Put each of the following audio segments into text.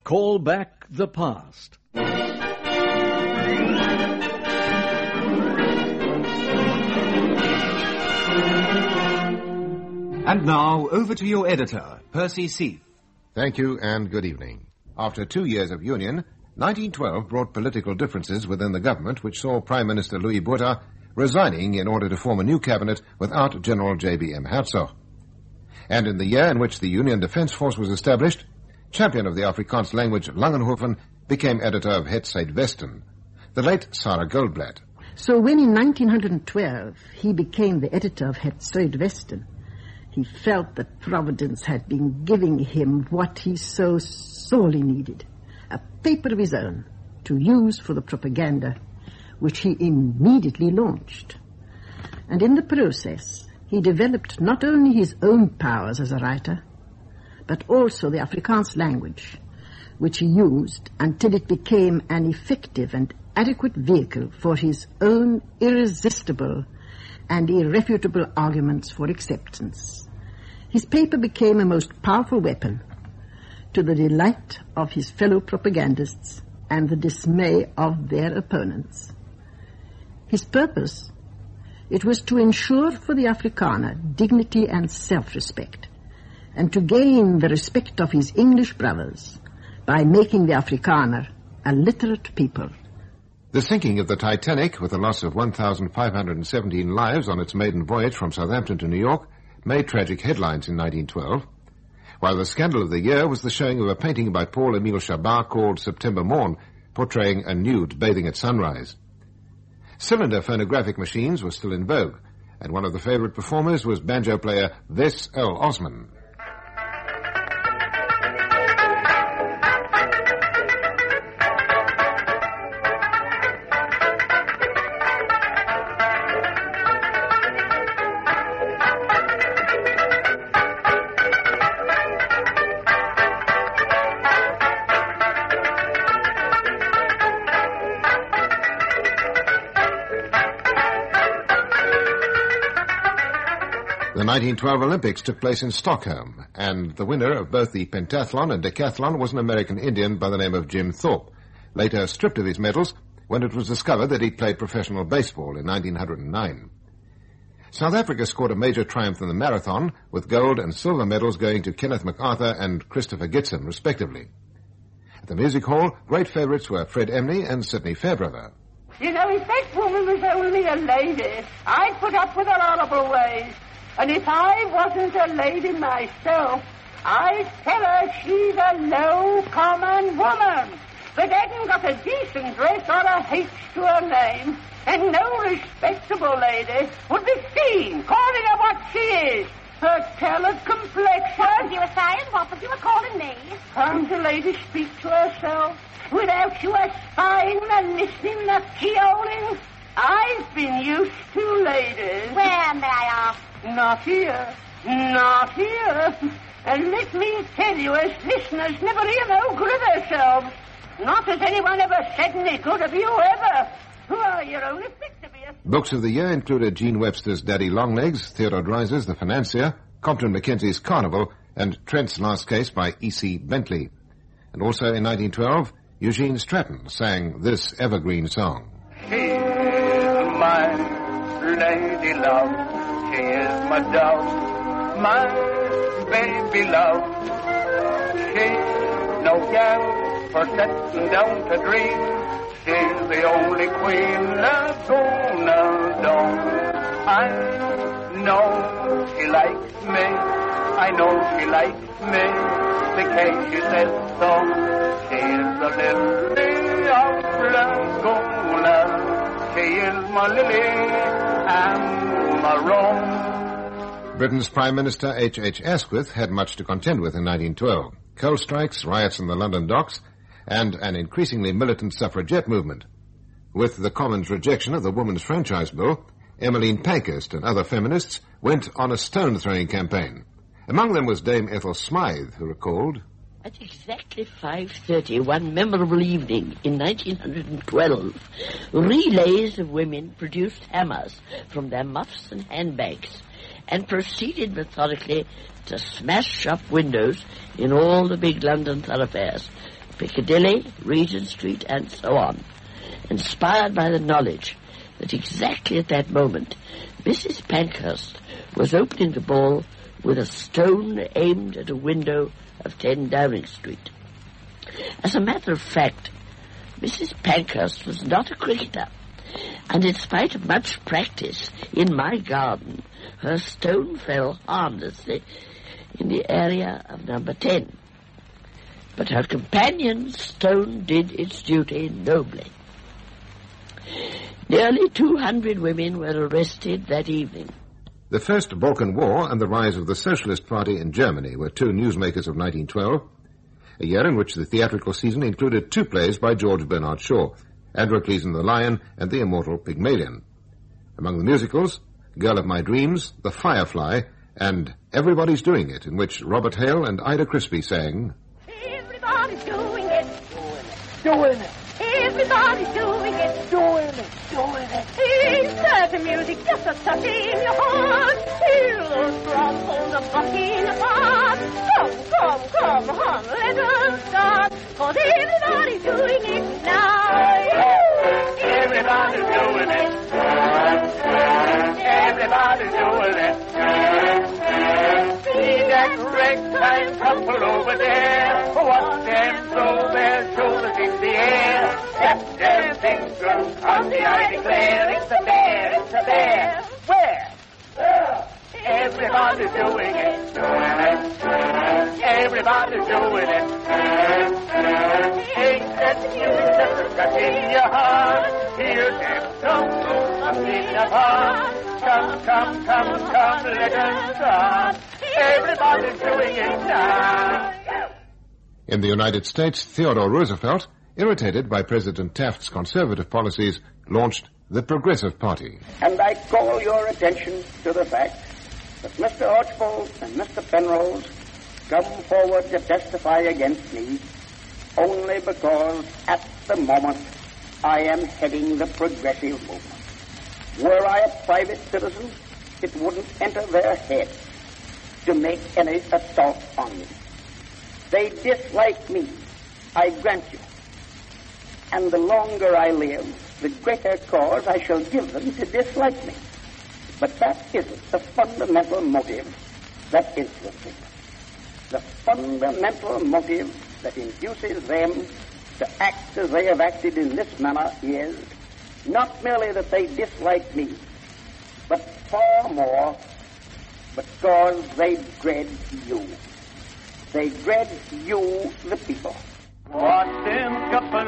Call back the past. And now, over to your editor, Percy Seath. Thank you, and good evening. After 2 years of union, 1912 brought political differences within the government, which saw Prime Minister Louis Botha resigning in order to form a new cabinet without General J.B.M. Hertzog. And in the year in which the Union Defence Force was established, champion of the Afrikaans language Langenhoven became editor of Het Zuidwesten, the late Sarah Goldblatt. So when in 1912 he became the editor of Het Zuidwesten, he felt that Providence had been giving him what he so sorely needed, a paper of his own to use for the propaganda, which he immediately launched. And in the process, he developed not only his own powers as a writer, but also the Afrikaans language, which he used until it became an effective and adequate vehicle for his own irresistible and irrefutable arguments for acceptance. His paper became a most powerful weapon to the delight of his fellow propagandists and the dismay of their opponents. His purpose, it was to ensure for the Afrikaner dignity and self-respect, and to gain the respect of his English brothers by making the Afrikaner a literate people. The sinking of the Titanic, with a loss of 1,517 lives on its maiden voyage from Southampton to New York, made tragic headlines in 1912, while the scandal of the year was the showing of a painting by Paul-Emile Chabat called September Morn, portraying a nude bathing at sunrise. Cylinder phonographic machines were still in vogue, and one of the favorite performers was banjo player Wes L. Osman. The 1912 Olympics took place in Stockholm, and the winner of both the pentathlon and decathlon was an American Indian by the name of Jim Thorpe, later stripped of his medals when it was discovered that he'd played professional baseball in 1909. South Africa scored a major triumph in the marathon, with gold and silver medals going to Kenneth MacArthur and Christopher Gitson, respectively. At the music hall, great favourites were Fred Emney and Sidney Fairbrother. You know, if that woman was only a lady, I'd put up with her horrible ways. And if I wasn't a lady myself, I'd tell her she's a low, common woman that hasn't got a decent dress or a H to her name, and no respectable lady would be seen calling her what she is. Her colored complexion. What was you saying? What was you calling me? Can't a lady speak to herself without you spying and listening and keyholing? I've been used to ladies. Where, may I ask? Not here. Not here. And let me tell you, as listeners never hear no good of themselves. Not has anyone ever said any good of you, ever. Who are your only fit to be a... Books of the year included Gene Webster's Daddy Longlegs, Theodore Dreiser's The Financier, Compton Mackenzie's Carnival, and Trent's Last Case by E.C. Bentley. And also in 1912, Eugene Stratton sang this evergreen song. She's my lady love. She is my dove, my baby love. She's no gal for setting down to dream. She's the only queen that's gonna dawn. I know she likes me. I know she likes me because she says so. She is the lily of Laguna. She is my lily and my rose. Britain's Prime Minister H.H. Asquith had much to contend with in 1912. Coal strikes, riots in the London docks, and an increasingly militant suffragette movement. With the Commons' rejection of the Women's Franchise Bill, Emmeline Pankhurst and other feminists went on a stone-throwing campaign. Among them was Dame Ethel Smythe, who recalled, At exactly 5:30 one memorable evening in 1912, relays of women produced hammers from their muffs and handbags and proceeded methodically to smash up windows in all the big London thoroughfares, Piccadilly, Regent Street, and so on, inspired by the knowledge that exactly at that moment Mrs. Pankhurst was opening the ball with a stone aimed at a window of 10 Downing Street. As a matter of fact, Mrs. Pankhurst was not a cricketer, and in spite of much practice in my garden, her stone fell harmlessly in the area of number 10. But her companion's stone did its duty nobly. Nearly 200 women were arrested that evening. The First Balkan War and the rise of the Socialist Party in Germany were two newsmakers of 1912, a year in which the theatrical season included two plays by George Bernard Shaw, Androcles and the Lion and the Immortal Pygmalion. Among the musicals, Girl of My Dreams, The Firefly, and Everybody's Doing It, in which Robert Hale and Ida Crispy sang, Everybody's doing it. Doing it. Everybody's doing it. Doing it. Doing it. Insert the music just a touch in your heart. He'll throttle the bucking apart. Come on, let us start. 'Cause everybody's doing it now. Everybody's doing it. Everybody's doing it. See that ragtime couple over there. Watch them throw their shoulders in the air. Step their fingers on the I declare. It's a bear, it's a bear. Where? Everybody's doing it. Everybody's doing it. Ain't that music just a in your heart? Hear them come in your heart. Come, let us start. Everybody's doing it now. In the United States, Theodore Roosevelt, irritated by President Taft's conservative policies, launched the Progressive Party. And I call your attention to the fact that Mr. Archbold and Mr. Penrose come forward to testify against me only because at the moment I am heading the progressive movement. Were I a private citizen, it wouldn't enter their heads to make any assault on me. They dislike me, I grant you. And the longer I live, the greater cause I shall give them to dislike me. But that isn't the fundamental motive that influences them. The fundamental motive that induces them to act as they have acted in this manner is not merely that they dislike me, but far more because they dread you. They dread you, the people. Watch them couple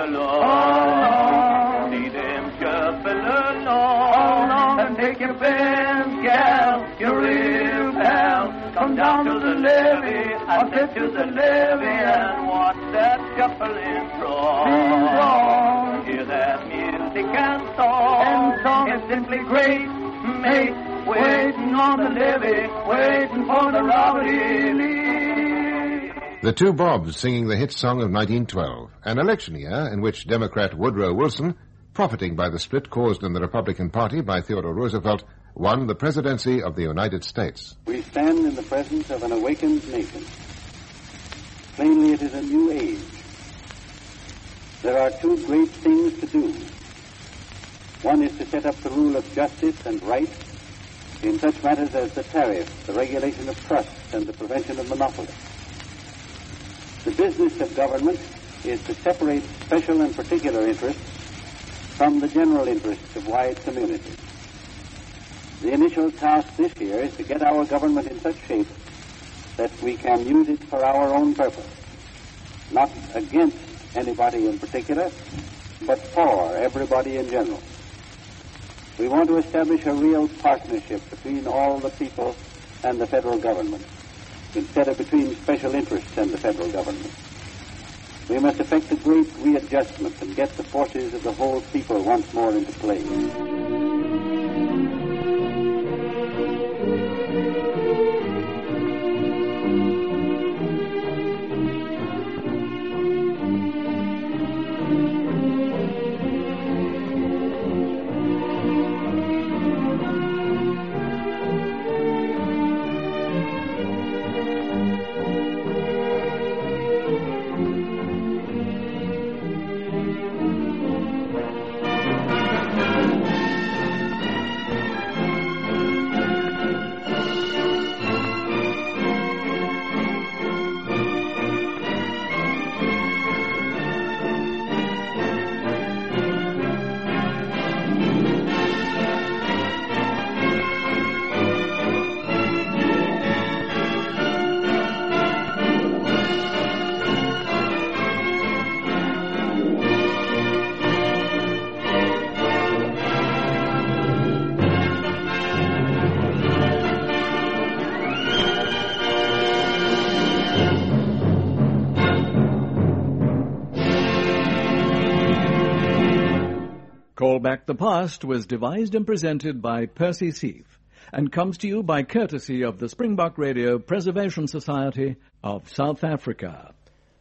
along, see them couple along, and take your friends, gal, your real pal, come down to the levee, I said to the levee, and watch that couple enthrall. Hear that music and song is simply great, mate, waiting on the levee, waiting for the robbery. The Two Bobs singing the hit song of 1912, an election year in which Democrat Woodrow Wilson, profiting by the split caused in the Republican Party by Theodore Roosevelt, won the presidency of the United States. We stand in the presence of an awakened nation. Plainly, it is a new age. There are two great things to do. One is to set up the rule of justice and right in such matters as the tariff, the regulation of trusts, and the prevention of monopoly. The business of government is to separate special and particular interests from the general interests of wide communities. The initial task this year is to get our government in such shape that we can use it for our own purpose, not against anybody in particular, but for everybody in general. We want to establish a real partnership between all the people and the federal government, instead of between special interests and the federal government. We must effect a great readjustment and get the forces of the whole people once more into play. Call Back the Past was devised and presented by Percy Seath and comes to you by courtesy of the Springbok Radio Preservation Society of South Africa.